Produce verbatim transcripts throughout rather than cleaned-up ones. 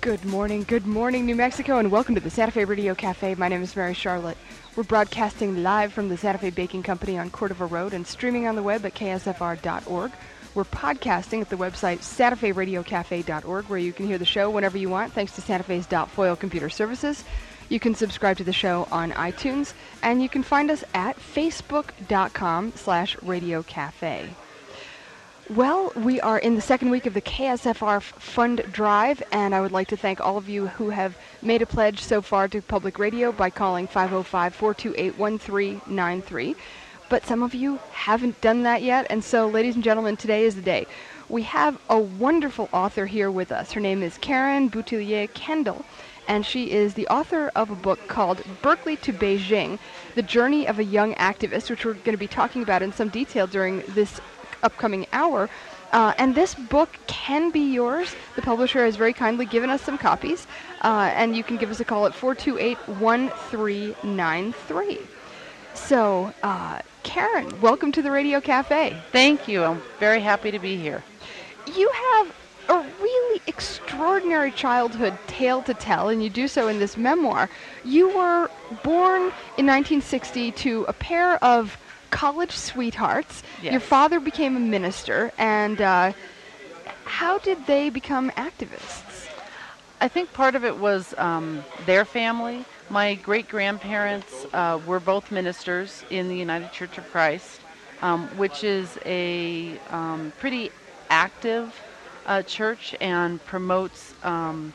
Good morning, good morning, New Mexico, and welcome to the Santa Fe Radio Cafe. My name is Mary Charlotte. We're broadcasting live from the Santa Fe Baking Company on Cordova Road and streaming on the web at K S F R dot org. We're podcasting at the website Santa Fe Radio Cafe dot org, where you can hear the show whenever you want, thanks to Santa Fe's Foil Computer Services. You can subscribe to the show on iTunes, and you can find us at facebook.com slash Radio Cafe. Well, we are in the second week of the K S F R Fund Drive, and I would like to thank all of you who have made a pledge so far to public radio by calling five oh five, four two eight, one three nine three. But some of you haven't done that yet, and so, ladies and gentlemen, today is the day. We have a wonderful author here with us. Her name is Karen Boutillier Kendall, and she is the author of a book called Berkeley to Beijing, The Journey of a Young Activist, which we're going to be talking about in some detail during this upcoming hour. Uh, and this book can be yours. The publisher has very kindly given us some copies, uh, and you can give us a call at four two eight, one three nine three. So, uh, Karen, welcome to the Radio Cafe. Thank you. I'm very happy to be here. You have a really extraordinary childhood tale to tell, and you do so in this memoir. You were born in nineteen sixty to a pair of college sweethearts. Yes. Your father became a minister, and uh, how did they become activists? I think part of it was um, their family. My great-grandparents uh, were both ministers in the United Church of Christ, um, which is a um, pretty active uh, church and promotes um,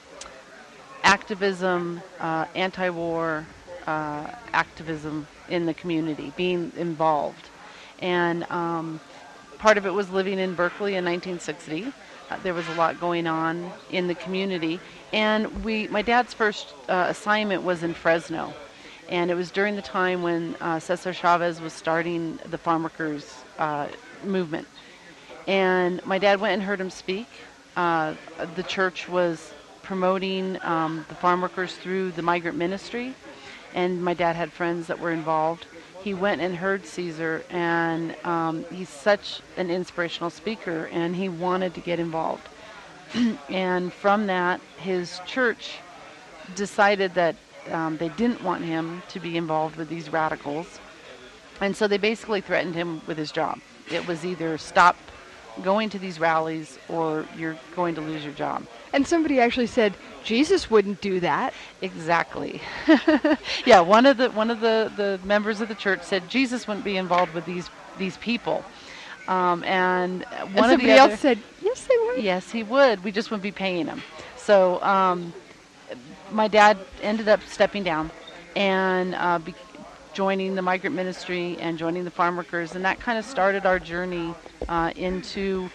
activism, uh, anti-war uh, activism in the community, being involved. And um, part of it was living in Berkeley in nineteen sixty. Uh, there was a lot going on in the community. And we, my dad's first uh, assignment was in Fresno. And it was during the time when uh, Cesar Chavez was starting the farm workers uh, movement. And my dad went and heard him speak. Uh, the church was promoting um, the farm workers through the migrant ministry. And my dad had friends that were involved. He went and heard Cesar, and um, he's such an inspirational speaker, and he wanted to get involved. And from that, his church decided that um, they didn't want him to be involved with these radicals. And so they basically threatened him with his job. It was either stop going to these rallies or you're going to lose your job. And somebody actually said, Jesus wouldn't do that. Exactly. Yeah, one of the one of the, the members of the church said Jesus wouldn't be involved with these these people. Um, and one and of somebody the other, else said, yes, they would. yes, he would. We just wouldn't be paying him. So um, my dad ended up stepping down and uh, be- joining the migrant ministry and joining the farm workers, and that kind of started our journey uh, into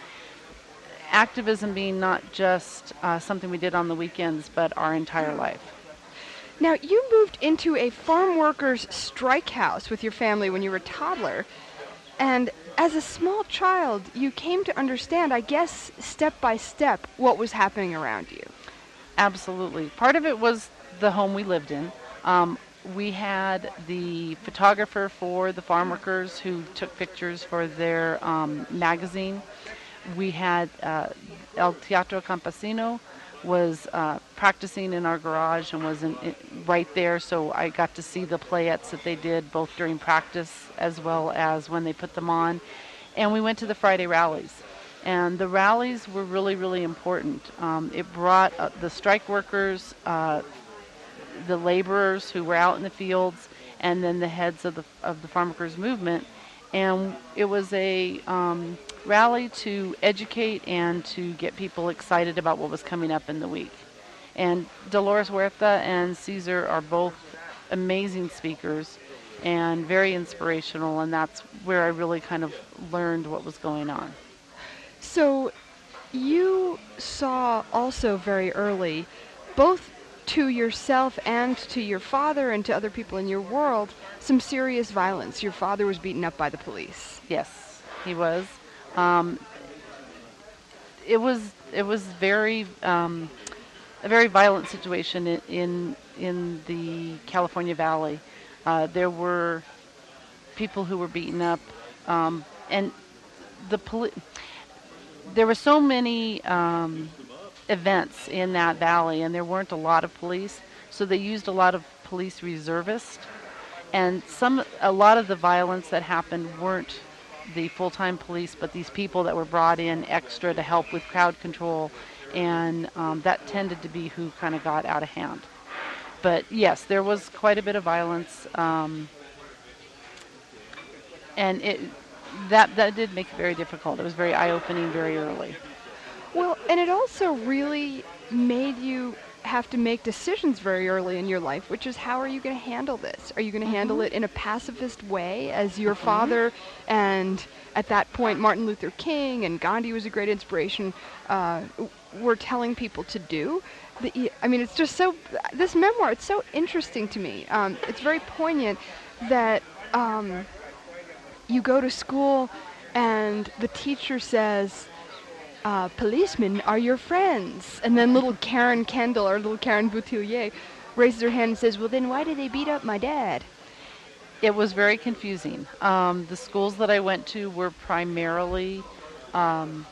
activism being not just uh, something we did on the weekends, but our entire life. Now, you moved into a farm workers' strike house with your family when you were a toddler, and as a small child, you came to understand, I guess, step by step, what was happening around you. Absolutely. Part of it was the home we lived in. Um, we had the photographer for the farm workers who took pictures for their um, magazine. We had uh, El Teatro Campesino was uh, practicing in our garage and was in, in, right there, so I got to see the playettes that they did both during practice as well as when they put them on. And we went to the Friday rallies. And the rallies were really, really important. Um, it brought uh, the strike workers, uh, the laborers who were out in the fields, and then the heads of the of the farm workers movement. And it was a um, rally to educate and to get people excited about what was coming up in the week. And Dolores Huerta and Cesar are both amazing speakers and very inspirational, and that's where I really kind of learned what was going on. So you saw also very early, both to yourself and to your father and to other people in your world, some serious violence. Your father was beaten up by the police. Yes, he was. Um, it was it was very um, a very violent situation in in, in the California Valley. Uh, there were people who were beaten up, um, and the poli- there were so many um, events in that valley, and there weren't a lot of police, so they used a lot of police reservists. And some, a lot of the violence that happened weren't the full-time police, but these people that were brought in extra to help with crowd control, and um, that tended to be who kind of got out of hand. But yes, there was quite a bit of violence, um, and it that that did make it very difficult. It was very eye-opening very early. Well, and it also really made you have to make decisions very early in your life, which is, how are you going to handle this? Are you going to mm-hmm. handle it in a pacifist way, as your mm-hmm. father and at that point Martin Luther King and Gandhi was a great inspiration, uh, were telling people to do? The, I mean, it's just so, this memoir, it's so interesting to me. Um, it's very poignant that um, you go to school and the teacher says, Uh, policemen are your friends. And then little Karen Kendall, or little Karen Boutillier, raises her hand and says, well, then why did they beat up my dad? It was very confusing. Um, the schools that I went to were primarily um,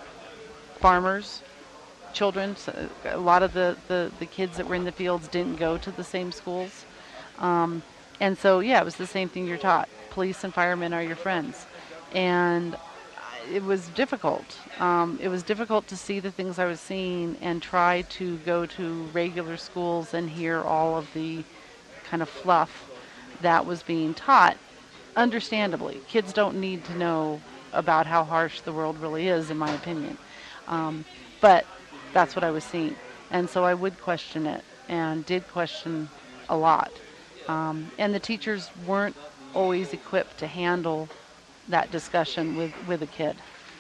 farmers, children. So a lot of the, the, the kids that were in the fields didn't go to the same schools. Um, and so, yeah, it was the same thing you're taught. Police and firemen are your friends. And it was difficult. Um, it was difficult to see the things I was seeing and try to go to regular schools and hear all of the kind of fluff that was being taught. Understandably, kids don't need to know about how harsh the world really is, in my opinion. Um, but that's what I was seeing. And so I would question it, and did question a lot. Um, and the teachers weren't always equipped to handle that discussion with, with a kid.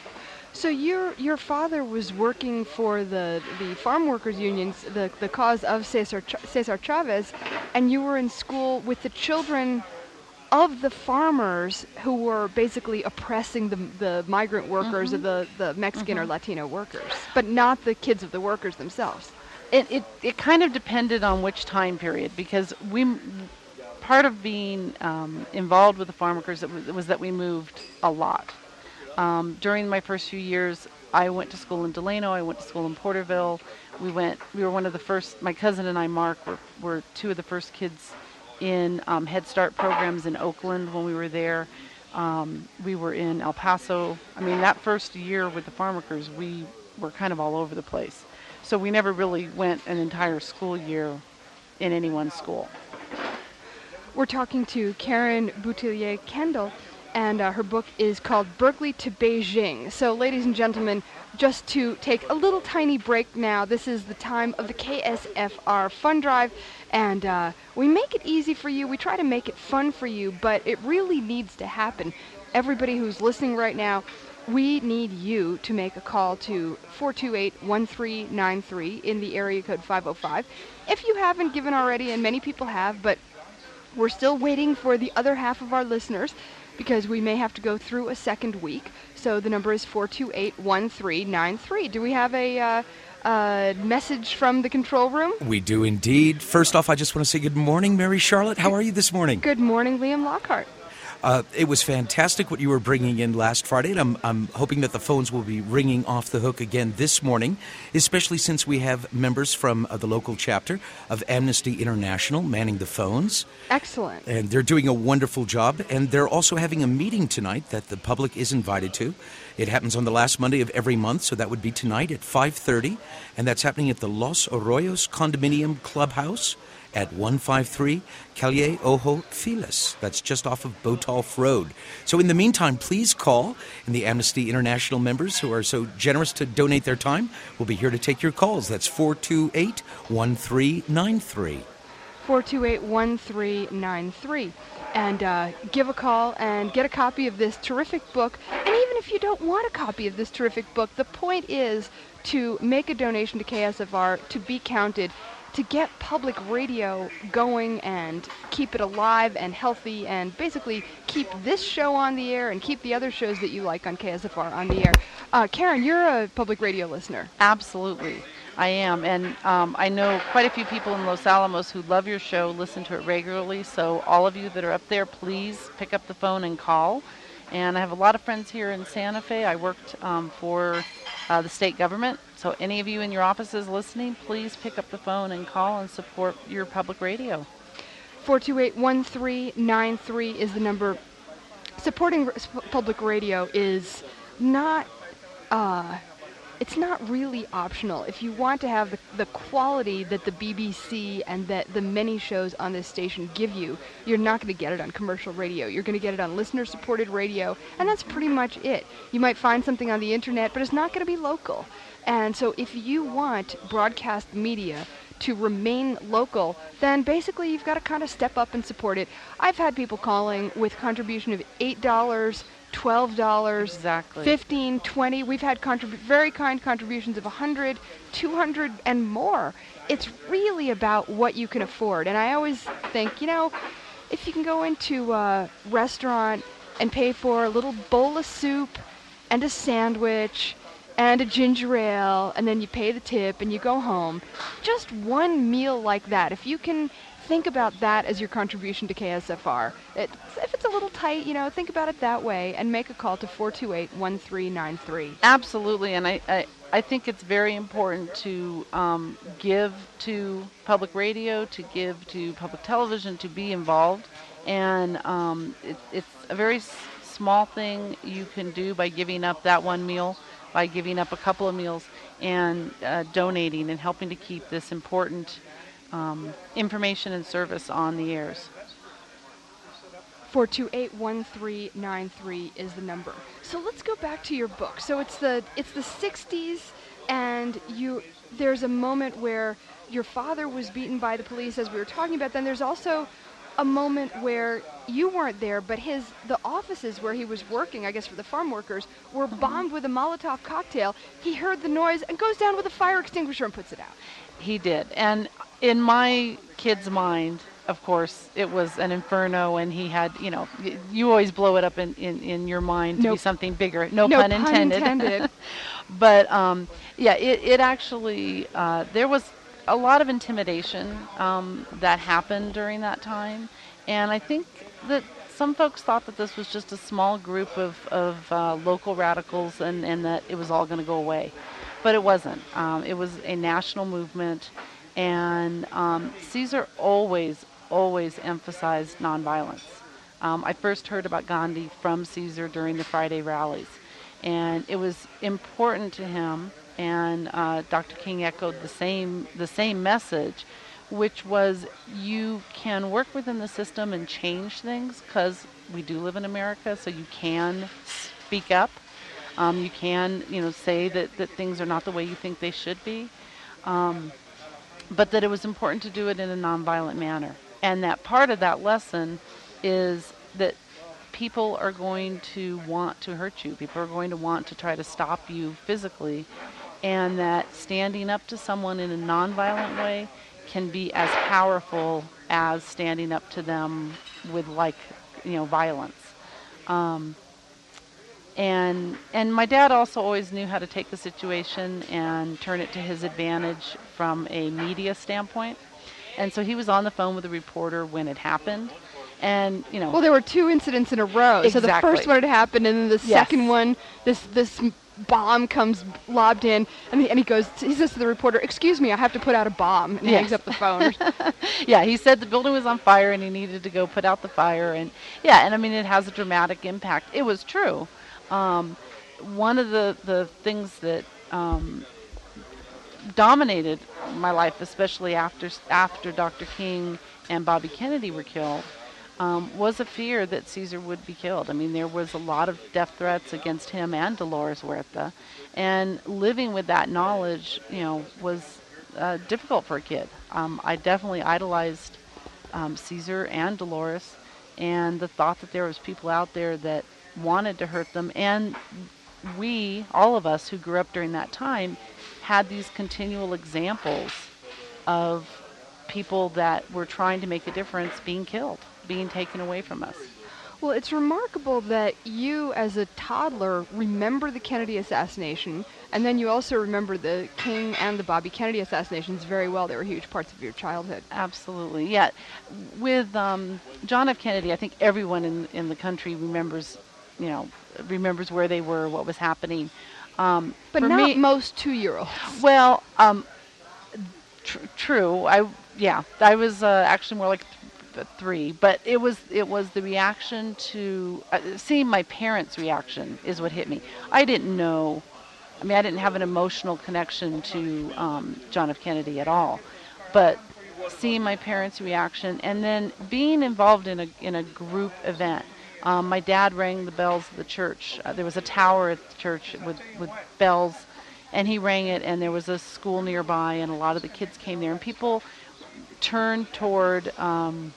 So your your father was working for the the farm workers unions, the the cause of Cesar Ch- Cesar Chavez, and you were in school with the children of the farmers who were basically oppressing the the migrant workers, mm-hmm. or the the Mexican mm-hmm. or Latino workers, but not the kids of the workers themselves. It it it kind of depended on which time period, because we. Part of being um, involved with the farm workers was, was that we moved a lot. Um, during my first few years, I went to school in Delano. I went to school in Porterville. We went. We were one of the first. My cousin and I, Mark, were, were two of the first kids in um, Head Start programs in Oakland when we were there. Um, we were in El Paso. I mean, that first year with the farm workers, we were kind of all over the place. So we never really went an entire school year in any one school. We're talking to Karen Boutillier Kendall, and uh, her book is called Berkeley to Beijing. So, ladies and gentlemen, just to take a little tiny break now, this is the time of the K S F R Fund Drive, and uh, we make it easy for you. We try to make it fun for you, but it really needs to happen. Everybody who's listening right now, we need you to make a call to four two eight, one three nine three in the area code five oh five. If you haven't given already, and many people have, but we're still waiting for the other half of our listeners, because we may have to go through a second week. So the number is four two eight, one three nine three. Do we have a uh, uh, message from the control room? We do indeed. First off, I just want to say good morning, Mary Charlotte. How are you this morning? Good morning, Liam Lockhart. Uh, it was fantastic what you were bringing in last Friday, and I'm, I'm hoping that the phones will be ringing off the hook again this morning, especially since we have members from uh, the local chapter of Amnesty International manning the phones. Excellent. And they're doing a wonderful job, and they're also having a meeting tonight that the public is invited to. It happens on the last Monday of every month, so that would be tonight at five thirty, and that's happening at the Los Arroyos Condominium Clubhouse at one fifty-three Calle Ojo Filas. That's just off of Botolph Road. So in the meantime, please call, and the Amnesty International members who are so generous to donate their time will be here to take your calls. That's four two eight, one three nine three. four two eight, one three nine three. And uh, give a call and get a copy of this terrific book. And even if you don't want a copy of this terrific book, the point is to make a donation to K S F R, to be counted, to get public radio going and keep it alive and healthy, and basically keep this show on the air and keep the other shows that you like on K S F R on the air. Uh, Karen, you're a public radio listener. Absolutely. I am, and um, I know quite a few people in Los Alamos who love your show, listen to it regularly, so all of you that are up there, please pick up the phone and call. And I have a lot of friends here in Santa Fe. I worked um, for uh, the state government So any of you in your offices listening, please pick up the phone and call and support your public radio. four two eight, one three nine three is the number. Supporting r- s- public radio is not, uh, it's not really optional. If you want to have the, the quality that the B B C and that the many shows on this station give you, you're not going to get it on commercial radio. You're going to get it on listener-supported radio, and that's pretty much it. You might find something on the internet, but it's not going to be local. And so if you want broadcast media to remain local, then basically you've got to kind of step up and support it. I've had people calling with contribution of eight dollars, twelve dollars, Exactly. fifteen, twenty. We've had contrib- very kind contributions of one hundred, two hundred, and more. It's really about what you can afford. And I always think, you know, if you can go into a restaurant and pay for a little bowl of soup and a sandwich and a ginger ale, and then you pay the tip and you go home. Just one meal like that, if you can think about that as your contribution to K S F R, it, if it's a little tight, you know, think about it that way and make a call to four two eight, one three nine three. Absolutely, and I, I, I think it's very important to um, give to public radio, to give to public television, to be involved, and um, it, it's a very s- small thing you can do by giving up that one meal, by giving up a couple of meals, and uh, donating and helping to keep this important um, information and service on the airs. four two eight, one three nine three is the number. So let's go back to your book. So it's the it's the sixties, and you there's a moment where your father was beaten by the police, as we were talking about. Then there's also a moment where you weren't there, but his the offices where he was working, I guess for the farm workers, were bombed with a Molotov cocktail. He heard the noise and goes down with a fire extinguisher and puts it out. He did. And in my kid's mind, of course, it was an inferno, and he had, you know, y- you always blow it up in, in, in your mind to No- be something bigger. No, no pun pun intended. intended. But, um, yeah, it, it actually, uh, there was a lot of intimidation um, that happened during that time. And I think that some folks thought that this was just a small group of, of uh, local radicals, and, and that it was all going to go away. But it wasn't. Um, it was a national movement, and um, Caesar always, always emphasized nonviolence. Um, I first heard about Gandhi from Caesar during the Friday rallies, and it was important to him. And uh, Doctor King echoed the same the same message, which was you can work within the system and change things, because we do live in America, so you can speak up. Um, you can, you know, say that, that things are not the way you think they should be, um, but that it was important to do it in a nonviolent manner. And that part of that lesson is that people are going to want to hurt you. People are going to want to try to stop you physically, and that standing up to someone in a nonviolent way can be as powerful as standing up to them with, like, you know, violence. Um, And and my dad also always knew how to take the situation and turn it to his advantage from a media standpoint. And so he was on the phone with a reporter when it happened. And, you know... Well, there were two incidents in a row. So the Exactly. first one had happened, and then the Yes. second one, this this bomb comes lobbed in, and he, and he goes, he says to the reporter, "Excuse me, I have to put out a bomb," and he Yes. hangs up the phone. Yeah, he said the building was on fire and he needed to go put out the fire. And, yeah, and I mean, it has a dramatic impact. It was true. Um, one of the, the things that um, dominated my life, especially after after Doctor King and Bobby Kennedy were killed, um, was a fear that Caesar would be killed. I mean, there was a lot of death threats against him and Dolores Huerta, and living with that knowledge, you know, was uh, difficult for a kid. Um, I definitely idolized um, Caesar and Dolores, and the thought that there was people out there that wanted to hurt them. And we, all of us who grew up during that time, had these continual examples of people that were trying to make a difference being killed, being taken away from us. Well, it's remarkable that you, as a toddler, remember the Kennedy assassination, and then you also remember the King and the Bobby Kennedy assassinations very well. They were huge parts of your childhood. Absolutely, yeah. With um, John F. Kennedy, I think everyone in in the country remembers, you know, remembers where they were, what was happening. Um, But for not me, most two-year-olds. well, um, tr- true. I yeah, I was uh, actually more like th- three, but it was it was the reaction to uh, seeing my parents' reaction is what hit me. I didn't know. I mean, I didn't have an emotional connection to um, John F. Kennedy at all, but seeing my parents' reaction and then being involved in a in a group event. Um, my dad rang the bells of the church. Uh, there was a tower at the church with, with bells, and he rang it, and there was a school nearby, and a lot of the kids came there, and people turned toward um,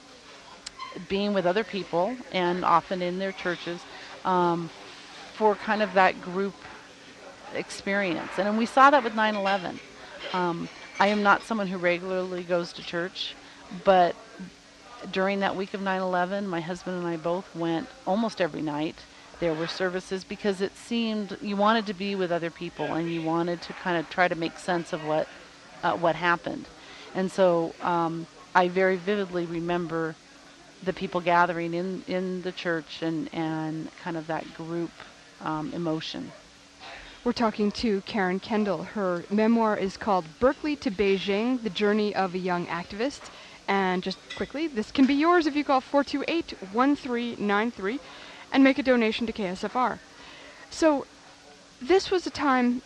being with other people, and often in their churches, um, for kind of that group experience. And, and we saw that with nine eleven. Um, I am not someone who regularly goes to church, but during that week of nine eleven, my husband and I both went almost every night. There were services because it seemed you wanted to be with other people and you wanted to kind of try to make sense of what uh, what happened. And so um, I very vividly remember the people gathering in, in the church and, and kind of that group um, emotion. We're talking to Karen Kendall. Her memoir is called Berkeley to Beijing, The Journey of a Young Activist. And just quickly, this can be yours if you call four two eight, one three nine three and make a donation to K S F R. So this was a time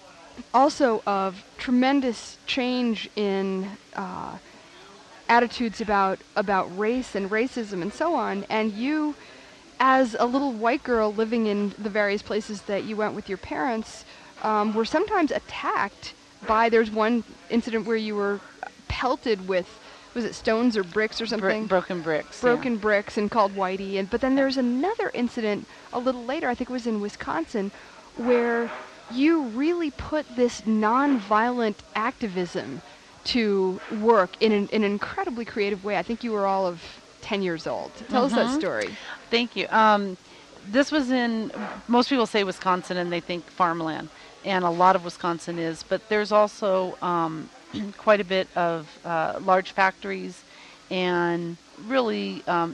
also of tremendous change in uh, attitudes about, about race and racism and so on. And you, as a little white girl living in the various places that you went with your parents, um, were sometimes attacked by, there's one incident where you were pelted with, was it stones or bricks or something? Bro- broken bricks. Broken yeah. bricks and called whitey. And but then there's another incident a little later, I think it was in Wisconsin, where you really put this nonviolent activism to work in an, in an incredibly creative way. I think you were all of ten years old. Tell Mm-hmm. us that story. Thank you. Um, this was in, most people say Wisconsin and they think farmland, and a lot of Wisconsin is, but there's also um, quite a bit of uh, large factories and really um,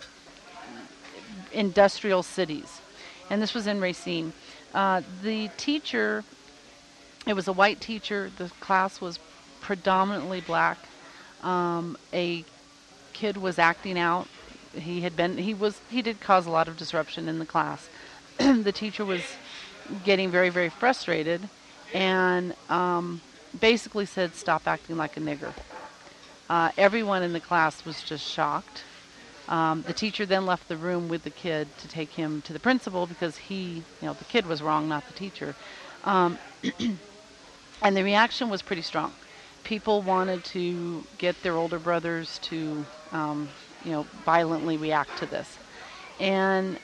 industrial cities. And this was in Racine. Uh, the teacher, it was a white teacher. The class was predominantly black. Um, a kid was acting out. He had been, he was, he did cause a lot of disruption in the class. The teacher was getting very, very frustrated and um, basically said, "Stop acting like a nigger." Uh, everyone in the class was just shocked. Um, the teacher then left the room with the kid to take him to the principal because he, you know, the kid was wrong, not the teacher. Um, and the reaction was pretty strong. People wanted to get their older brothers to, um, you know, violently react to this. And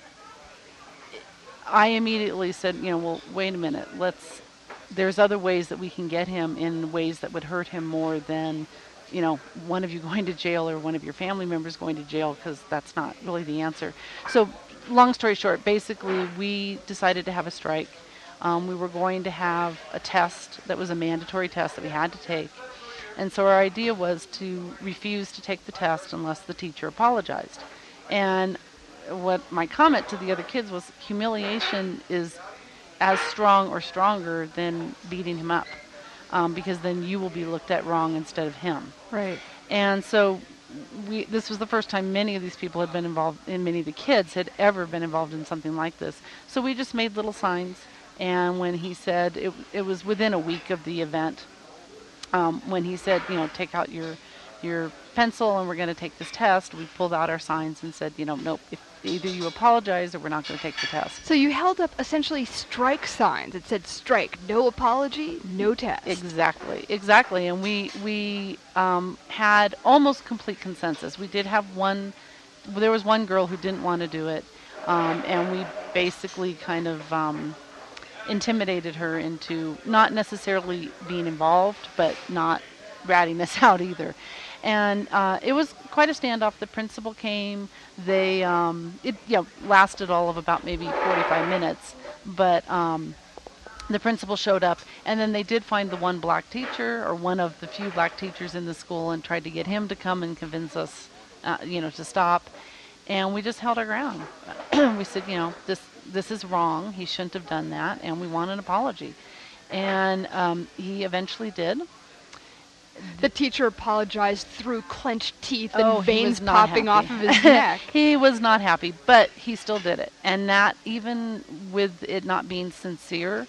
I immediately said, you know, well, wait a minute, let's, there's other ways that we can get him in ways that would hurt him more than, you know, one of you going to jail or one of your family members going to jail, because that's not really the answer. So long story short, basically we decided to have a strike. Um, we were going to have a test that was a mandatory test that we had to take. And so our idea was to refuse to take the test unless the teacher apologized. And what my comment to the other kids was, humiliation is as strong or stronger than beating him up, um, because then you will be looked at wrong instead of him. Right. And so we, this was the first time many of these people had been involved, and many of the kids had ever been involved in something like this. So we just made little signs. And when he said, it, it was within a week of the event, um, when he said, you know, take out your your pencil and we're going to take this test, we pulled out our signs and said, you know, nope, if either you apologize or we're not going to take the test. So you held up essentially strike signs. It said strike, no apology, no test. Exactly, exactly. And we we um, had almost complete consensus. We did have one, there was one girl who didn't want to do it, um, and we basically kind of um, intimidated her into not necessarily being involved, but not ratting us out either. And uh, it was quite a standoff. The principal came. They, um, it you know, lasted all of about maybe forty-five minutes, but um, the principal showed up, and then they did find the one black teacher, or one of the few black teachers in the school, and tried to get him to come and convince us, uh, you know, to stop. And we just held our ground. We said, you know, this this is wrong. He shouldn't have done that, and we want an apology. And um, he eventually did. The teacher apologized through clenched teeth and Oh, he veins was not popping happy. off of his neck. He was not happy, but he still did it. And that, even with it not being sincere,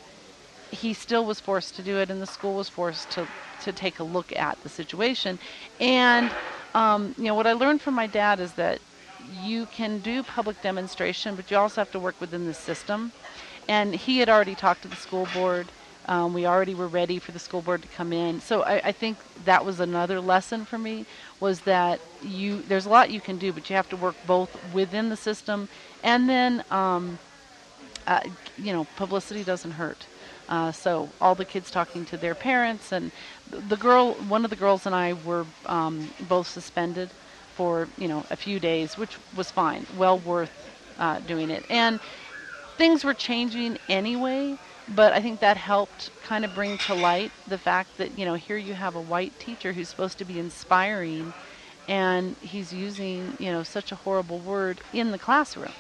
he still was forced to do it, and the school was forced to, to take a look at the situation. And, um, you know, what I learned from my dad is that you can do public demonstration, but you also have to work within the system. And he had already talked to the school board. Um, we already were ready for the school board to come in. So I, I think that was another lesson for me, was that you there's a lot you can do, but you have to work both within the system, and then, um, uh, you know, publicity doesn't hurt. Uh, so all the kids talking to their parents, and the girl, one of the girls and I were um, both suspended for, you know, a few days, which was fine, well worth uh, doing it. And things were changing anyway, but I think that helped kind of bring to light the fact that, you know, here you have a white teacher who's supposed to be inspiring, and he's using, you know, such a horrible word in the classroom.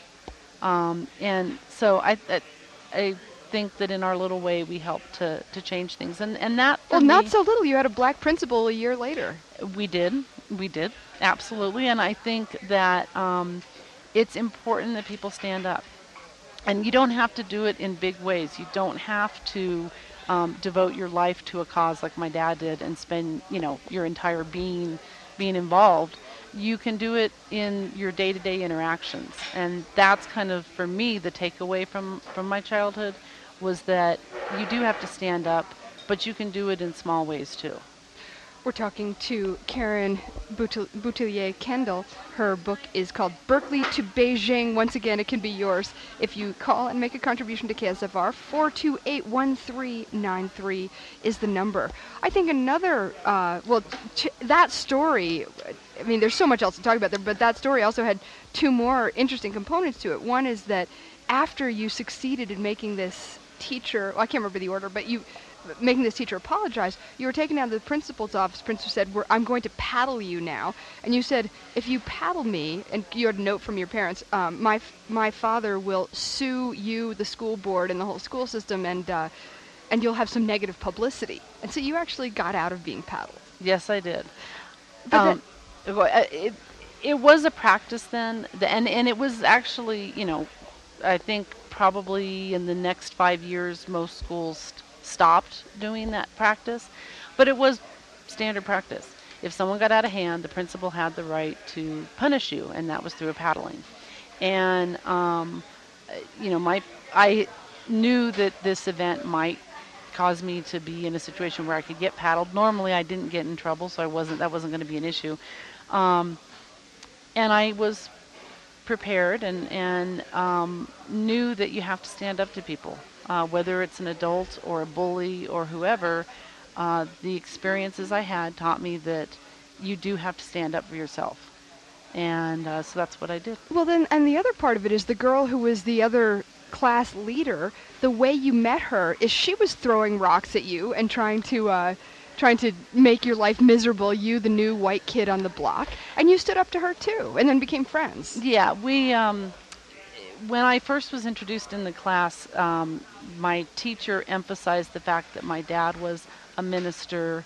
Um, and so I, I, I think that in our little way we helped to, to change things. And, and that, for Well, me, not so little. You had a black principal a year later. we did. We did. Absolutely. And I think that um, it's important that people stand up. And you don't have to do it in big ways. You don't have to um, devote your life to a cause like my dad did and spend, you know, your entire being being involved. You can do it in your day-to-day interactions. And that's kind of, for me, the takeaway from, from my childhood, was that you do have to stand up, but you can do it in small ways too. We're talking to Karen Boutillier Kendall. Her book is called Berkeley to Beijing. Once again, it can be yours if you call and make a contribution to K S F R. four two eight, one three nine three is the number. I think another, uh, well, ch- that story, I mean, there's so much else to talk about there, but that story also had two more interesting components to it. One is that after you succeeded in making this teacher, well, I can't remember the order, but you making this teacher apologize, you were taken down to the principal's office. Principal said, We're, I'm going to paddle you now. And you said, if you paddle me, and you had a note from your parents, um, my my father will sue you, the school board, and the whole school system, and uh, and you'll have some negative publicity. And so you actually got out of being paddled. Yes, I did. But Um, it, it was a practice then, the- and, and it was actually, you know, I think probably in the next five years, most schools st- stopped doing that practice, but it was standard practice. If someone got out of hand, the principal had the right to punish you, and that was through a paddling. And, um, you know, my I knew that this event might cause me to be in a situation where I could get paddled. Normally, I didn't get in trouble, so I wasn't that wasn't going to be an issue. Um, and I was prepared and and um, knew that you have to stand up to people, uh, whether it's an adult or a bully or whoever. Uh, the experiences I had taught me that you do have to stand up for yourself, and uh, so that's what I did. Well, then, and the other part of it is the girl who was the other class leader. The way you met her is she was throwing rocks at you and trying to uh, trying to make your life miserable. You, the new white kid on the block, and you stood up to her too, and then became friends. Yeah, we. Um, when I first was introduced in the class, um, my teacher emphasized the fact that my dad was a minister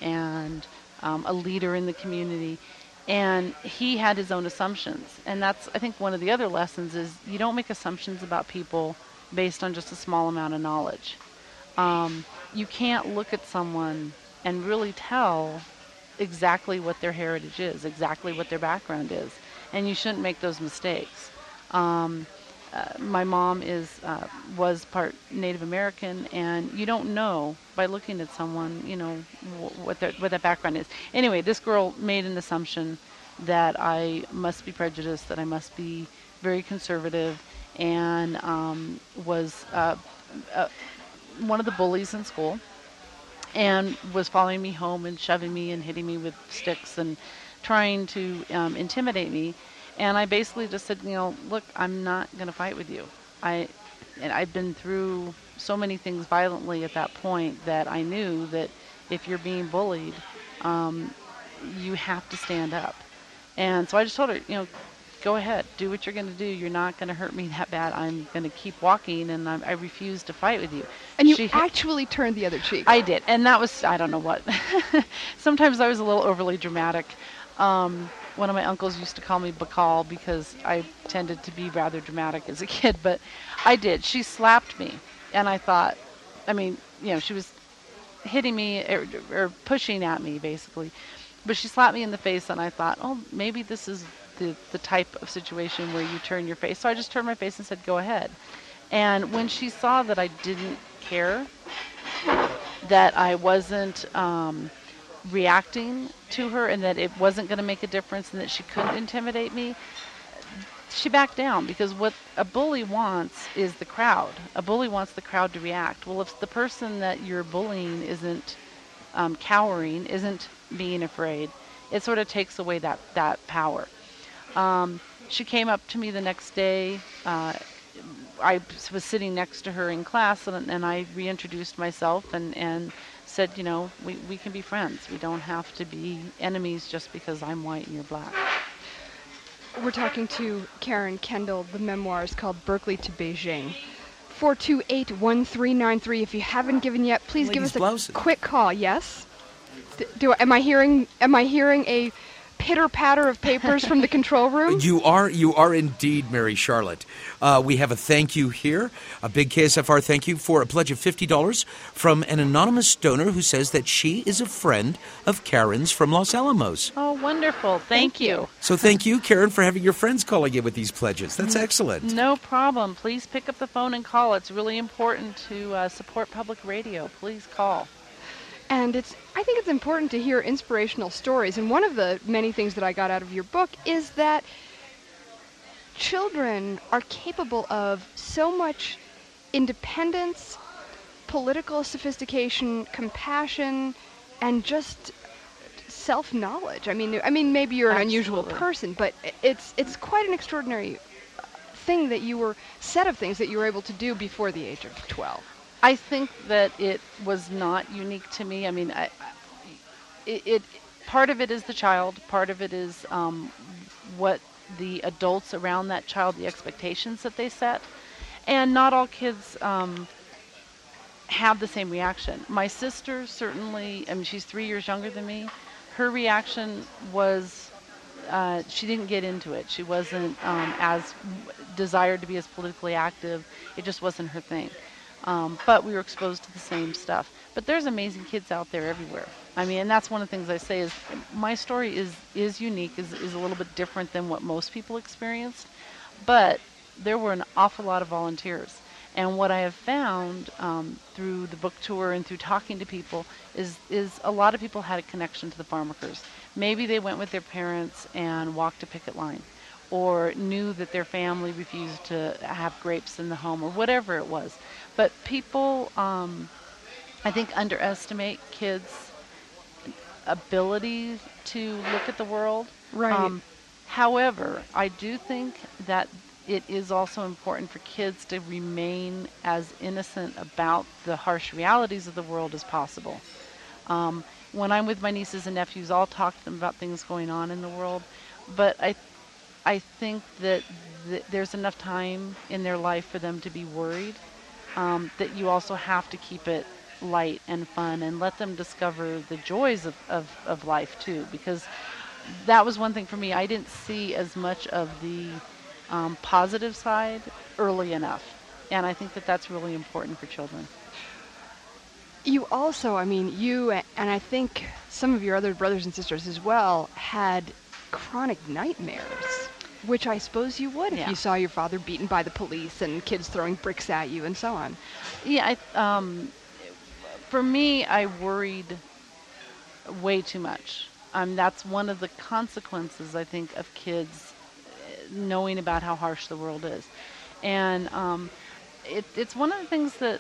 and um, a leader in the community, and he had his own assumptions. And that's, I think, one of the other lessons is you don't make assumptions about people based on just a small amount of knowledge. Um, you can't look at someone and really tell exactly what their heritage is, exactly what their background is, and you shouldn't make those mistakes. Um, uh, my mom is uh, was part Native American, and you don't know by looking at someone, you know, wh- what their what their background is. Anyway, this girl made an assumption that I must be prejudiced, that I must be very conservative, and um, was uh, uh, one of the bullies in school, and was following me home and shoving me and hitting me with sticks and trying to um, intimidate me. And I basically just said, you know, look, I'm not going to fight with you. I, and I've been through so many things violently at that point that I knew that if you're being bullied, um, you have to stand up. And so I just told her, you know, go ahead, do what you're going to do. You're not going to hurt me that bad. I'm going to keep walking, and I'm, I refuse to fight with you. And you She- actually turned the other cheek. I did, and that was, I don't know what. Sometimes I was a little overly dramatic. Um, one of my uncles used to call me Bacall because I tended to be rather dramatic as a kid, but I did. She slapped me, and I thought, I mean, you know, she was hitting me or, or pushing at me, basically. But she slapped me in the face, and I thought, oh, maybe this is the, the type of situation where you turn your face. So I just turned my face and said, go ahead. And when she saw that I didn't care, that I wasn't um, reacting to her, and that it wasn't going to make a difference, and that she couldn't intimidate me, she backed down. Because what a bully wants is the crowd. A bully wants the crowd to react. Well, if the person that you're bullying isn't um, cowering, isn't being afraid, it sort of takes away that, that power. Um, she came up to me the next day. Uh, I was sitting next to her in class, and, and I reintroduced myself and, and said, you know, we, we can be friends. We don't have to be enemies just because I'm white and you're black. We're talking to Karen Kendall. The memoir is called Berkeley to Beijing. four two eight, one three nine three. If you haven't given yet, please give Ladies' us a blouses. quick call. Yes? D- do am I hearing am I hearing a pitter patter of papers from the control room? You are, you are indeed, Mary Charlotte. Uh, we have a thank you here, a big K S F R thank you for a pledge of fifty dollars from an anonymous donor who says that she is a friend of Karen's from Los Alamos. Oh, wonderful. Thank, Thank you. you. So thank you, Karen, for having your friends calling in with these pledges. That's excellent. No problem. Please pick up the phone and call. It's really important to uh, support public radio. Please call. And it's I think it's important to hear inspirational stories. And one of the many things that I got out of your book is that children are capable of so much independence, political sophistication, compassion, and just self-knowledge. I mean, I mean, maybe you're an unusual Absolutely. person, but it's it's quite an extraordinary thing that you were set of things that you were able to do before the age of twelve. I think that it was not unique to me. I mean, I, I- it, it part of it is the child, part of it is um, what the adults around that child, the expectations that they set, and not all kids um, have the same reaction. My sister certainly, I mean, she's three years younger than me. Her reaction was uh, she didn't get into it. She wasn't um, as desired to be as politically active. It just wasn't her thing. Um, but we were exposed to the same stuff. But there's amazing kids out there everywhere. I mean, and that's one of the things I say is my story is, is unique, is, is a little bit different than what most people experienced. But there were an awful lot of volunteers. And what I have found um, through the book tour and through talking to people is, is a lot of people had a connection to the farm workers. Maybe they went with their parents and walked a picket line, or knew that their family refused to have grapes in the home, or whatever it was. But people, um, I think, underestimate kids' ability to look at the world. Right. Um, however, I do think that it is also important for kids to remain as innocent about the harsh realities of the world as possible. Um, when I'm with my nieces and nephews, I'll talk to them about things going on in the world. But I I think that th- there's enough time in their life for them to be worried, um, that you also have to keep it light and fun and let them discover the joys of, of, of life too. Because that was one thing for me. I didn't see as much of the um, positive side early enough. And I think that that's really important for children. You also, I mean, you a- and I think some of your other brothers and sisters as well had chronic nightmares, which I suppose you would if Yeah. you saw your father beaten by the police and kids throwing bricks at you and so on. Yeah, I, um, for me, I worried way too much. Um, that's one of the consequences, I think, of kids uh, knowing about how harsh the world is. And um, it, it's one of the things that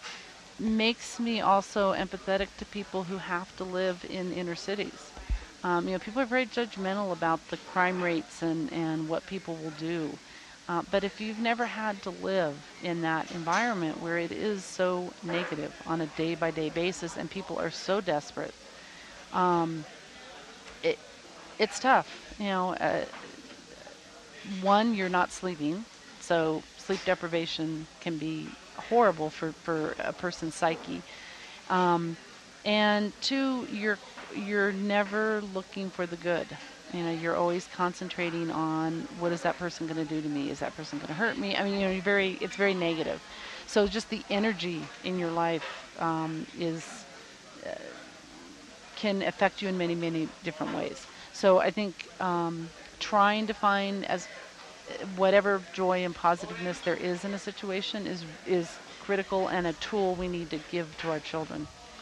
makes me also empathetic to people who have to live in inner cities. Um, you know, people are very judgmental about the crime rates and, and what people will do. Uh, but if you've never had to live in that environment where it is so negative on a day-by-day basis and people are so desperate, um, it it's tough. You know, uh, one, you're not sleeping, so sleep deprivation can be horrible for, for a person's psyche. Um, and two, you're you're never looking for the good. You know, you're always concentrating on what is that person going to do to me? Is that person going to hurt me? I mean, you know, you're very it's very negative. So just the energy in your life um, is uh, can affect you in many many different ways. So I think um, trying to find as whatever joy and positiveness there is in a situation is is critical and a tool we need to give to our children.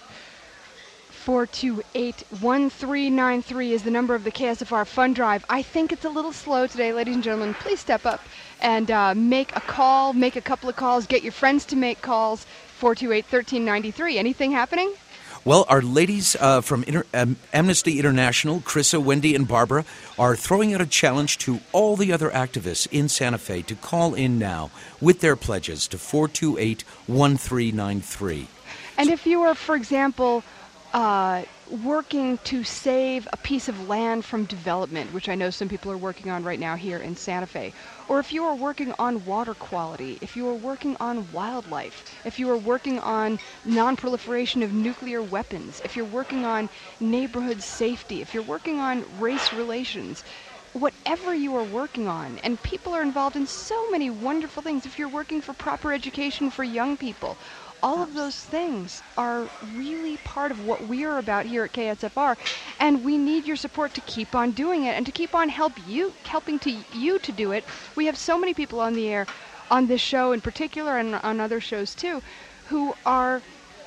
four two eight, one three nine three is the number of the K S F R Fund Drive. I think it's a little slow today, ladies and gentlemen. Please step up and uh, make a call, make a couple of calls, get your friends to make calls. four two eight, one three nine three. Anything happening? Well, our ladies uh, from Inter- um, Amnesty International, Krissa, Wendy, and Barbara, are throwing out a challenge to all the other activists in Santa Fe to call in now with their pledges to four two eight, one three nine three. And if you are, for example, uh, working to save a piece of land from development, which I know some people are working on right now here in Santa Fe, or if you are working on water quality, if you are working on wildlife, if you are working on non-proliferation of nuclear weapons, if you're working on neighborhood safety, if you're working on race relations, whatever you are working on, and people are involved in so many wonderful things, if you're working for proper education for young people, all of those things are really part of what we are about here at K S F R, and we need your support to keep on doing it and to keep on help you, helping to you to do it. We have so many people on the air, on this show in particular and on other shows too, who are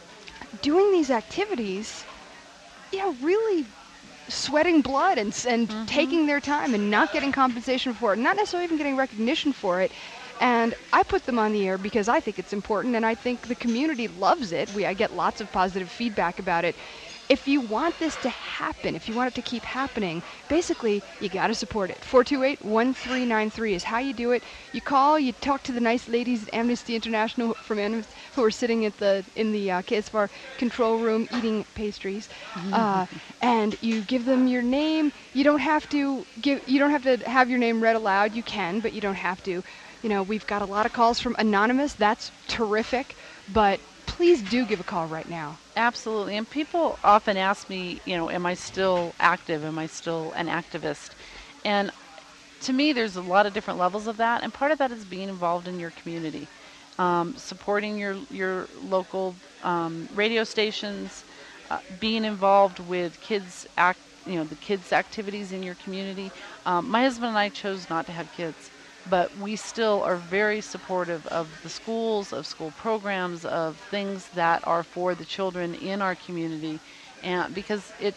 doing these activities, you know, really sweating blood and, and mm-hmm. taking their time and not getting compensation for it, not necessarily even getting recognition for it. And I put them on the air because I think it's important, and I think the community loves it. We I get lots of positive feedback about it. If you want this to happen, if you want it to keep happening, basically, you got to support it. four two eight, one three nine three is how you do it. You call, you talk to the nice ladies at Amnesty International from Am- who are sitting at the in the uh, K S F R control room eating pastries, uh, and you give them your name. You don't have to give. You don't have to have your name read aloud. You can, but you don't have to. You know, we've got a lot of calls from Anonymous. That's terrific. But please do give a call right now. Absolutely. And people often ask me, you know, am I still active? Am I still an activist? And to me, there's a lot of different levels of that. And part of that is being involved in your community, um, supporting your, your local um, radio stations, uh, being involved with kids, act, you know, the kids' activities in your community. Um, my husband and I chose not to have kids, but we still are very supportive of the schools, of school programs, of things that are for the children in our community, and because it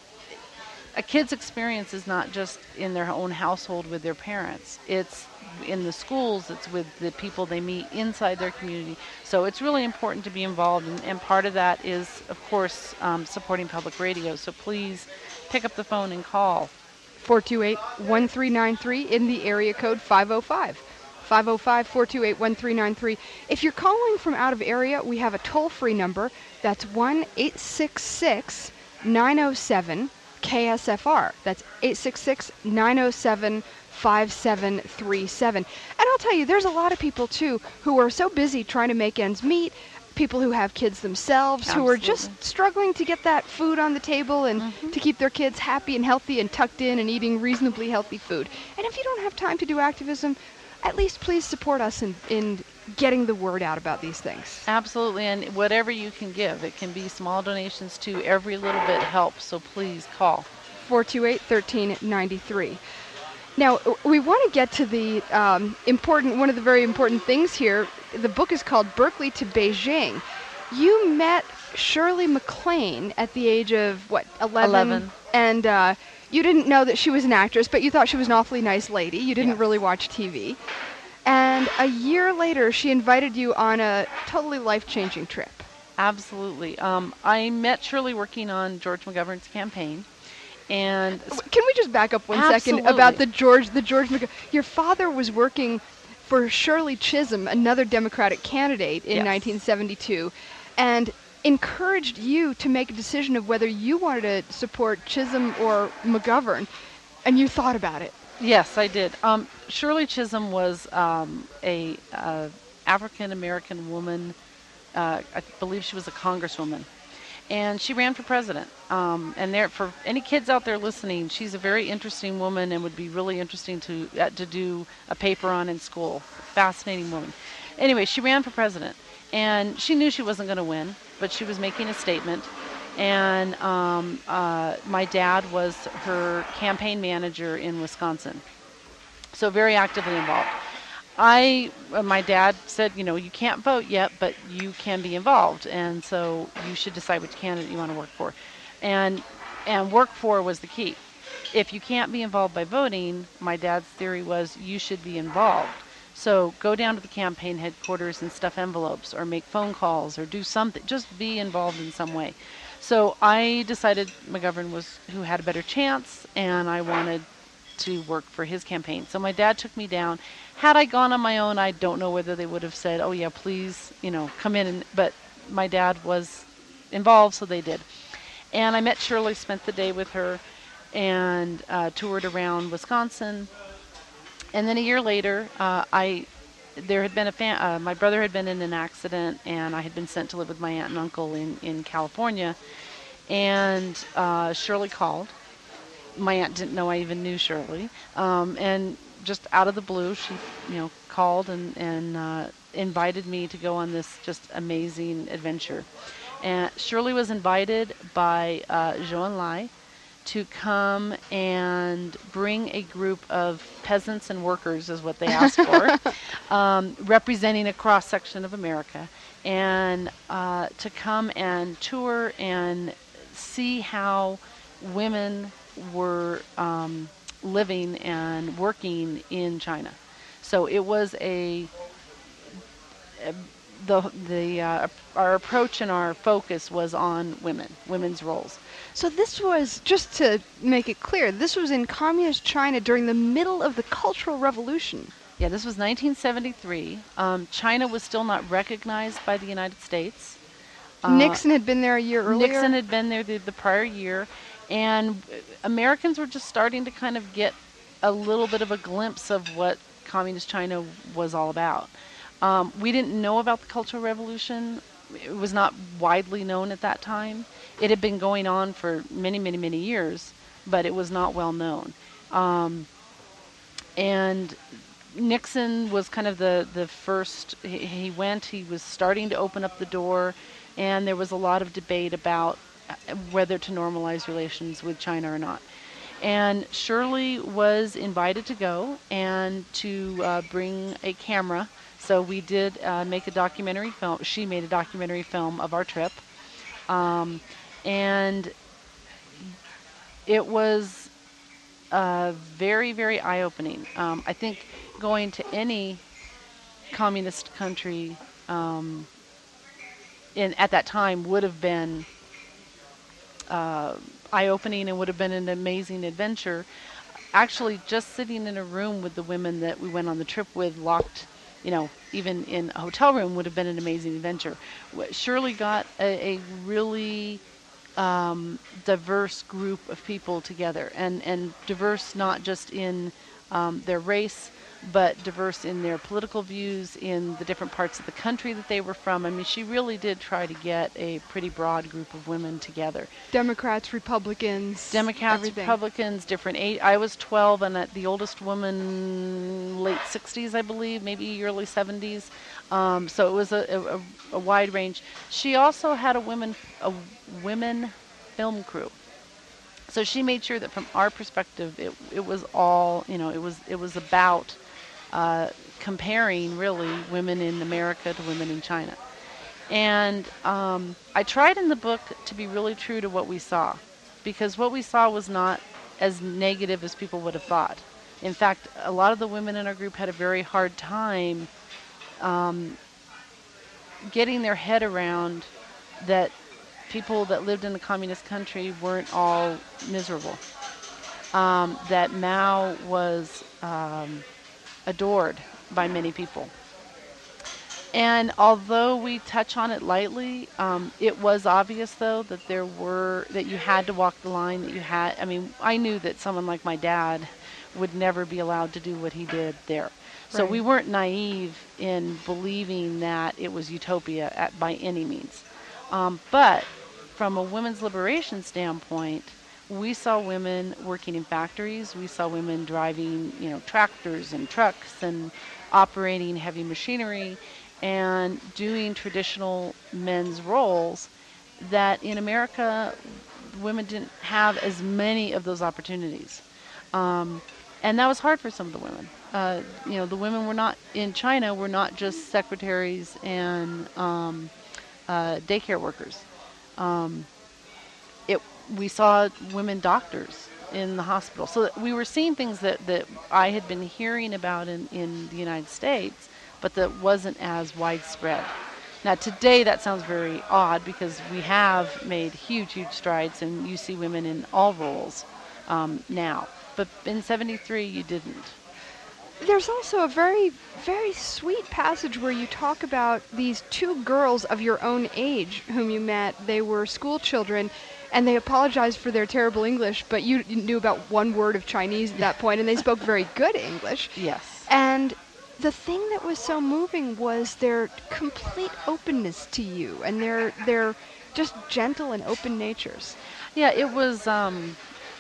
a kid's experience is not just in their own household with their parents. It's in the schools, it's with the people they meet inside their community. So it's really important to be involved, and, and part of that is, of course, um, supporting public radio. So please pick up the phone and call. four two eight, one three nine three in the area code five oh five. five oh five, four two eight, one three nine three. If you're calling from out of area, we have a toll-free number. That's one eight six six, nine oh seven, K S F R. That's eight six six, nine oh seven, five seven three seven. And I'll tell you, there's a lot of people, too, who are so busy trying to make ends meet, people who have kids themselves, Absolutely. who are just struggling to get that food on the table and mm-hmm. to keep their kids happy and healthy and tucked in and eating reasonably healthy food. And if you don't have time to do activism, at least please support us in, in getting the word out about these things. Absolutely, and whatever you can give. It can be small donations too. Every little bit helps, so please call. four two eight, one three nine three. Now, we want to get to the um, important, one of the very important things here. The book is called Berkeley to Beijing. You met Shirley MacLaine at the age of, what, eleven? eleven. And uh, you didn't know that she was an actress, but you thought she was an awfully nice lady. You didn't Yes. really watch T V. And a year later, she invited you on a totally life-changing trip. Absolutely. Um, I met Shirley working on George McGovern's campaign. And Can we just back up one Absolutely. second about the George, the George McGovern? Your father was working for Shirley Chisholm, another Democratic candidate in Yes. nineteen seventy-two, and encouraged you to make a decision of whether you wanted to support Chisholm or McGovern, and you thought about it. Yes, I did. Um, Shirley Chisholm was um, a uh, African American woman. Uh, I believe she was a congresswoman, and she ran for president. Um, and there, for any kids out there listening, she's a very interesting woman and would be really interesting to uh, to do a paper on in school. Fascinating woman. Anyway, she ran for president, and she knew she wasn't going to win, but she was making a statement. And um, uh, my dad was her campaign manager in Wisconsin, so very actively involved. I, uh, my dad said, you know, you can't vote yet, but you can be involved, and so you should decide which candidate you want to work for. And and work for was the key. If you can't be involved by voting, my dad's theory was you should be involved. So go down to the campaign headquarters and stuff envelopes or make phone calls or do something. Just be involved in some way. So I decided McGovern was who had a better chance, and I wanted to work for his campaign. So my dad took me down. Had I gone on my own, I don't know whether they would have said, oh yeah, please, you know, come in. And, but my dad was involved, so they did. And I met Shirley, spent the day with her, and uh, toured around Wisconsin. And then a year later, uh, I there had been a fam- uh, my brother had been in an accident, and I had been sent to live with my aunt and uncle in, in California. And uh, Shirley called. My aunt didn't know I even knew Shirley. Um, and just out of the blue, she, you know, called and, and uh, invited me to go on this just amazing adventure. And Shirley was invited by uh, Zhou Enlai to come and bring a group of peasants and workers, is what they asked for, um, representing a cross-section of America, and uh, to come and tour and see how women were um, living and working in China. So it was a, a the the uh, our approach and our focus was on women, women's roles. So this was, just to make it clear, this was in communist China during the middle of the Cultural Revolution. Yeah, this was nineteen seventy-three. Um, China was still not recognized by the United States. Uh, Nixon had been there a year earlier? Nixon had been there the, the prior year, and Americans were just starting to kind of get a little bit of a glimpse of what communist China was all about. Um, we didn't know about the Cultural Revolution. It was not widely known at that time. It had been going on for many, many, many years, but it was not well known. Um, and Nixon was kind of the, the first, he, he went, he was starting to open up the door, and there was a lot of debate about whether to normalize relations with China or not. And Shirley was invited to go and to uh, bring a camera. So we did uh, make a documentary film. She made a documentary film of our trip. Um, and it was uh, very, very eye-opening. Um, I think going to any communist country um, in at that time would have been uh, eye-opening and would have been an amazing adventure. Actually, just sitting in a room with the women that we went on the trip with, locked, you know, even in a hotel room, would have been an amazing adventure. Shirley got a, a really um, diverse group of people together, and, and diverse not just in um, their race, but diverse in their political views, in the different parts of the country that they were from. I mean, she really did try to get a pretty broad group of women together. Democrats, Republicans, Democrats, everything. Republicans, different age. I was twelve, and uh, the oldest woman, late sixties, I believe, maybe early seventies. Um, so it was a, a, a wide range. She also had a women a women film crew. So she made sure that from our perspective, it it was all, you know, it was it was about uh, comparing really women in America to women in China. And um, I tried in the book to be really true to what we saw, because what we saw was not as negative as people would have thought. In fact, a lot of the women in our group had a very hard time um, getting their head around that people that lived in the communist country weren't all miserable. Um, that Mao was um, adored by many people. And although we touch on it lightly, um, it was obvious, though, that there were, that you had to walk the line, that you had, I mean, I knew that someone like my dad would never be allowed to do what he did there. So Right. we weren't naive in believing that it was utopia at, by any means. Um, but from a women's liberation standpoint, we saw women working in factories. We saw women driving, you know, tractors and trucks and operating heavy machinery and doing traditional men's roles that in America, women didn't have as many of those opportunities. Um, and that was hard for some of the women. Uh, you know, the women were not, in China, were not just secretaries and um, uh, daycare workers. Um, it, we saw women doctors in the hospital. So that we were seeing things that, that I had been hearing about in, in the United States, but that wasn't as widespread. Now, today that sounds very odd because we have made huge, huge strides, and you see women in all roles um, now. But in seventy-three, you didn't. There's also a very, very sweet passage where you talk about these two girls of your own age whom you met. They were school children, and they apologized for their terrible English, but you knew about one word of Chinese at that point, and they spoke very good English. Yes. And the thing that was so moving was their complete openness to you, and their their just gentle and open natures. Yeah, it was um,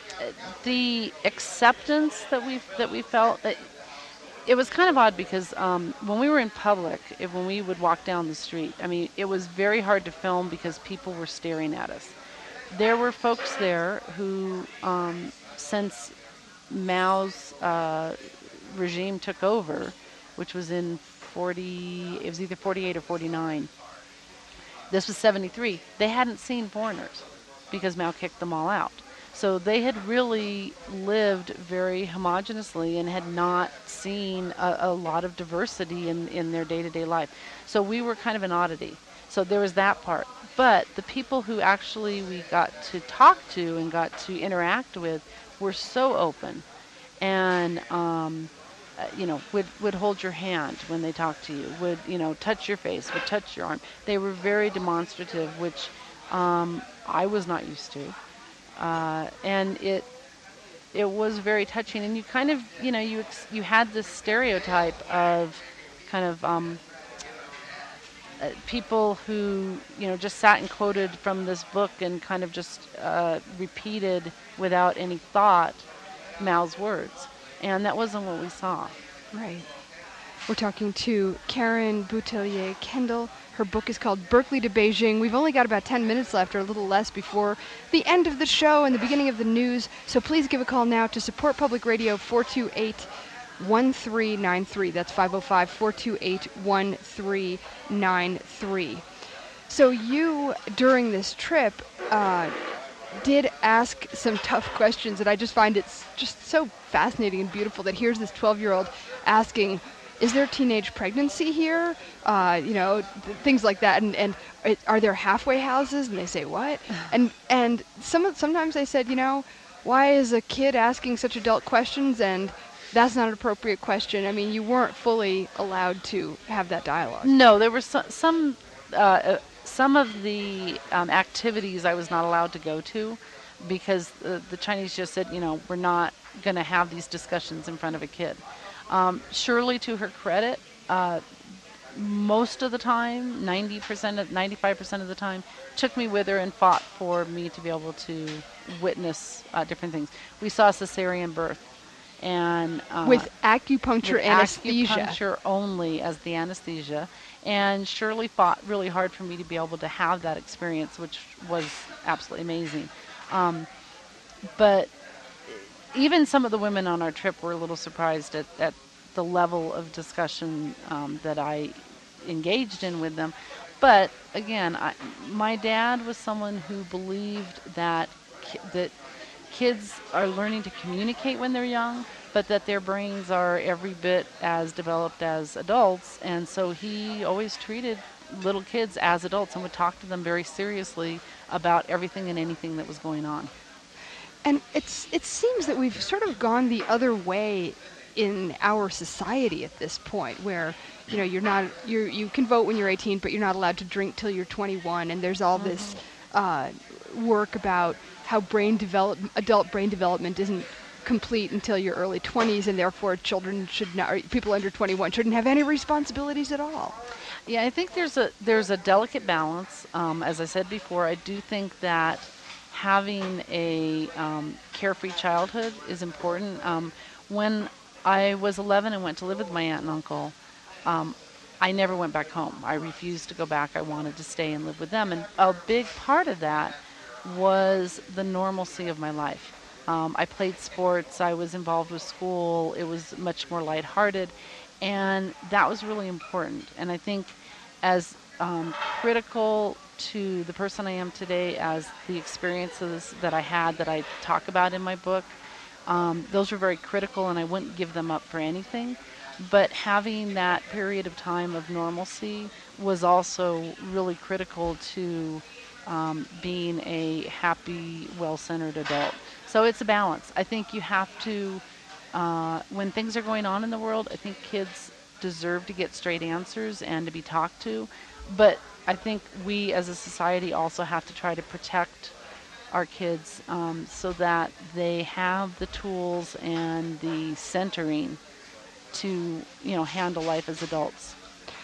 the acceptance that we that we felt. It, it was kind of odd because um, when we were in public, if, when we would walk down the street, I mean, it was very hard to film because people were staring at us. There were folks there who, um, since Mao's uh, regime took over, which was in forty, it was either forty-eight or forty-nine. This was seventy-three. They hadn't seen foreigners because Mao kicked them all out. So they had really lived very homogeneously and had not seen a, a lot of diversity in, in their day-to-day life. So we were kind of an oddity. So there was that part. But the people who actually we got to talk to and got to interact with were so open and, um, uh, you know, would, would hold your hand when they talked to you, would, you know, touch your face, would touch your arm. They were very demonstrative, which um, I was not used to. Uh, and it it was very touching. And you kind of, you know, you ex- you had this stereotype of kind of um, uh, people who, you know, just sat and quoted from this book and kind of just uh, repeated without any thought Mao's words. And that wasn't what we saw. Right. We're talking to Karen Boutelier Kendall. Her book is called Berkeley to Beijing. We've only got about ten minutes left, or a little less, before the end of the show and the beginning of the news. So please give a call now to Support Public Radio, four two eight, one three nine three. That's five oh five, four two eight, one three nine three. So you, during this trip, uh, did ask some tough questions, and I just find it's just so fascinating and beautiful that here's this twelve-year-old asking, is there teenage pregnancy here? Uh, you know, th- things like that. And, and it, are there halfway houses? And they say, what? and and some sometimes they said, you know, why is a kid asking such adult questions? And that's not an appropriate question. I mean, you weren't fully allowed to have that dialogue. No, there were so, some uh, uh, some of the um, activities I was not allowed to go to because uh, the Chinese just said, you know, we're not going to have these discussions in front of a kid. Um, Shirley, to her credit, uh, most of the time, ninety percent, of, ninety-five percent of the time, took me with her and fought for me to be able to witness uh, different things. We saw cesarean birth. And uh, with acupuncture with anesthesia. acupuncture only as the anesthesia. And Shirley fought really hard for me to be able to have that experience, which was absolutely amazing. Um, but even some of the women on our trip were a little surprised at, at the level of discussion um, that I engaged in with them. But again, I, my dad was someone who believed that ki- that kids are learning to communicate when they're young, but that their brains are every bit as developed as adults. And so he always treated little kids as adults and would talk to them very seriously about everything and anything that was going on. And it's it seems that we've sort of gone the other way in our society at this point, where you know you're not you you can vote when you're eighteen, but you're not allowed to drink till you're twenty-one, and there's all mm-hmm. this uh, work about how brain develop adult brain development isn't complete until your early twenties, and therefore children should not, or people under twenty-one shouldn't have any responsibilities at all. Yeah, I think there's a there's a delicate balance. Um, as I said before, I do think that having a um, carefree childhood is important. Um, when I was eleven and went to live with my aunt and uncle, um, I never went back home. I refused to go back. I wanted to stay and live with them. And a big part of that was the normalcy of my life. Um, I played sports. I was involved with school. It was much more lighthearted. And that was really important. And I think as um, critical to the person I am today as the experiences that I had that I talk about in my book, um, those were very critical, and I wouldn't give them up for anything. But having that period of time of normalcy was also really critical to um, being a happy, well-centered adult. So it's a balance. I think you have to, uh, when things are going on in the world, I think kids deserve to get straight answers and to be talked to. But I think we as a society also have to try to protect our kids um, so that they have the tools and the centering to, you know, handle life as adults.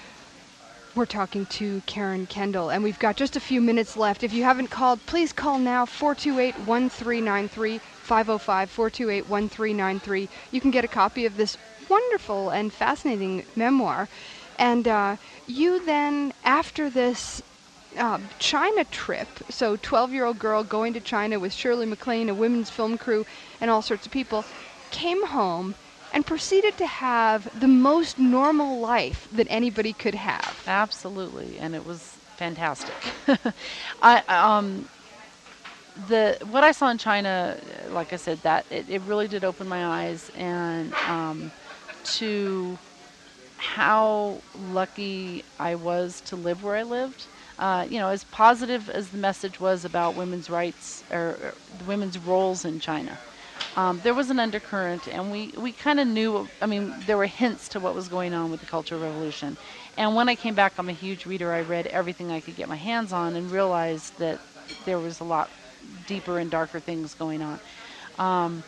We're talking to Karen Kendall, and we've got just a few minutes left. If you haven't called, please call now, four two eight, one three nine three, five oh five, four two eight, one three nine three. You can get a copy of this wonderful and fascinating memoir. And uh, you then, after this uh, China trip, so twelve-year-old girl going to China with Shirley MacLaine, a women's film crew, and all sorts of people, came home and proceeded to have the most normal life that anybody could have. Absolutely, and it was fantastic. I um the what I saw in China, like I said, that it, it really did open my eyes, and um, to how lucky I was to live where I lived. Uh, you know, as positive as the message was about women's rights or, or women's roles in China. Um, there was an undercurrent, and we, we kind of knew, I mean, there were hints to what was going on with the Cultural Revolution. And when I came back, I'm a huge reader. I read everything I could get my hands on and realized that there was a lot deeper and darker things going on. Um,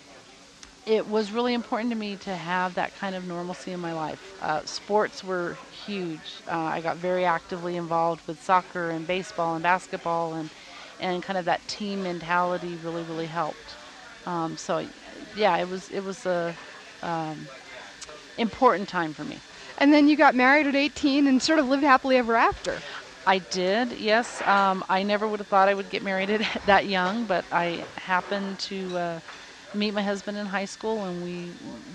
it was really important to me to have that kind of normalcy in my life. Uh, sports were huge. Uh, I got very actively involved with soccer and baseball and basketball, and, and kind of that team mentality really, really helped. Um, so, yeah, it was it was a um, important time for me. And then you got married at eighteen and sort of lived happily ever after. I did, yes. Um, I never would have thought I would get married at that young, but I happened to uh, meet my husband in high school, and we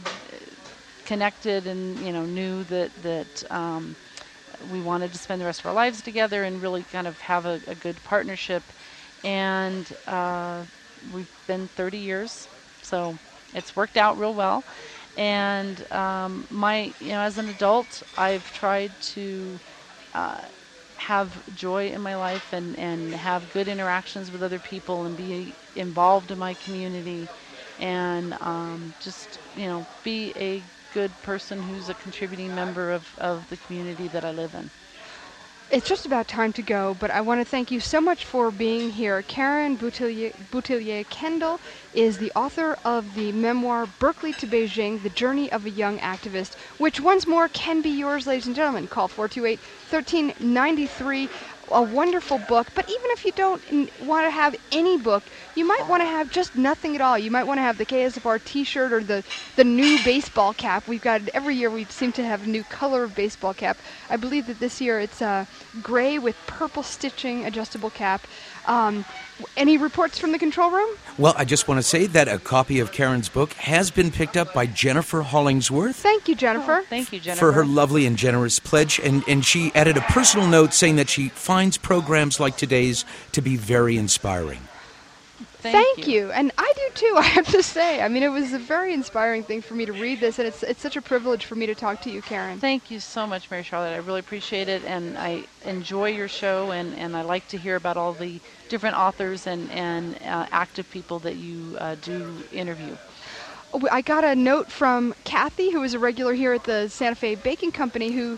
connected, and you know knew that that um, we wanted to spend the rest of our lives together and really kind of have a, a good partnership. And uh, we've been thirty years, so it's worked out real well. And um, my, you know, as an adult, I've tried to uh, have joy in my life and, and have good interactions with other people and be involved in my community, and um, just, you know, be a good person who's a contributing member of, of the community that I live in. It's just about time to go, but I want to thank you so much for being here. Karen Boutillier, Boutillier Kendall is the author of the memoir Berkeley to Beijing, The Journey of a Young Activist, which once more can be yours, ladies and gentlemen. Call four two eight, one three nine three. A wonderful book, but even if you don't n- want to have any book, you might want to have just nothing at all. You might want to have the K S F R t-shirt or the, the new baseball cap. We've got, every year we seem to have a new color of baseball cap. I believe that this year it's uh, gray with purple stitching adjustable cap. Um, any reports from the control room? Well, I just want to say that a copy of Karen's book has been picked up by Jennifer Hollingsworth. Thank you, Jennifer. Oh, thank you, Jennifer. For her lovely and generous pledge. And, and she added a personal note saying that she finds programs like today's to be very inspiring. Thank, Thank you. you. And I do too, I have to say. I mean, it was a very inspiring thing for me to read this, and it's it's such a privilege for me to talk to you, Karen. Thank you so much, Mary Charlotte. I really appreciate it, and I enjoy your show, and, and I like to hear about all the different authors and, and uh, active people that you uh, do interview. I got a note from Kathy, who is a regular here at the Santa Fe Baking Company, who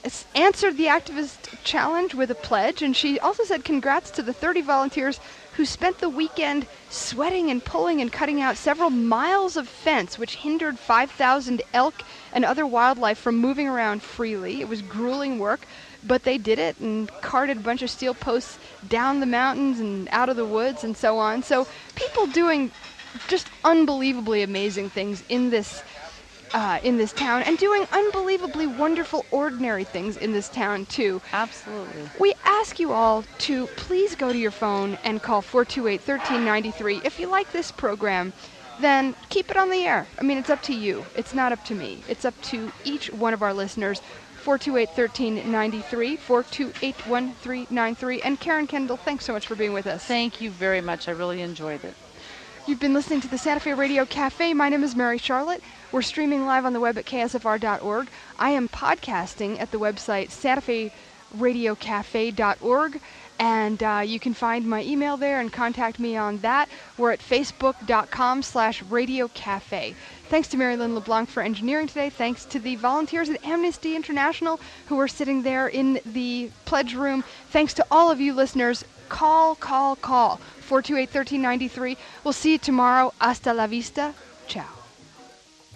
s- answered the activist challenge with a pledge, and she also said congrats to the thirty volunteers who spent the weekend sweating and pulling and cutting out several miles of fence, which hindered five thousand elk and other wildlife from moving around freely. It was grueling work, but they did it and carted a bunch of steel posts down the mountains and out of the woods and so on. So people doing just unbelievably amazing things in this uh, in this town, and doing unbelievably wonderful, ordinary things in this town, too. Absolutely. We ask you all to please go to your phone and call four two eight, one three nine three. If you like this program, then keep it on the air. I mean, it's up to you. It's not up to me. It's up to each one of our listeners. four two eight, one three nine three, four two eight, one three nine three. And Karen Kendall, thanks so much for being with us. Thank you very much. I really enjoyed it. You've been listening to the Santa Fe Radio Cafe. My name is Mary Charlotte. We're streaming live on the web at K S F R dot org. I am podcasting at the website santa fe radio cafe dot org, and uh, you can find my email there and contact me on that. We're at facebook.com slash radio cafe. Thanks to Mary Lynn LeBlanc for engineering today. Thanks to the volunteers at Amnesty International who are sitting there in the pledge room. Thanks to all of you listeners. Call, call, call. four two eight, one three nine three. We'll see you tomorrow. Hasta la vista. Ciao.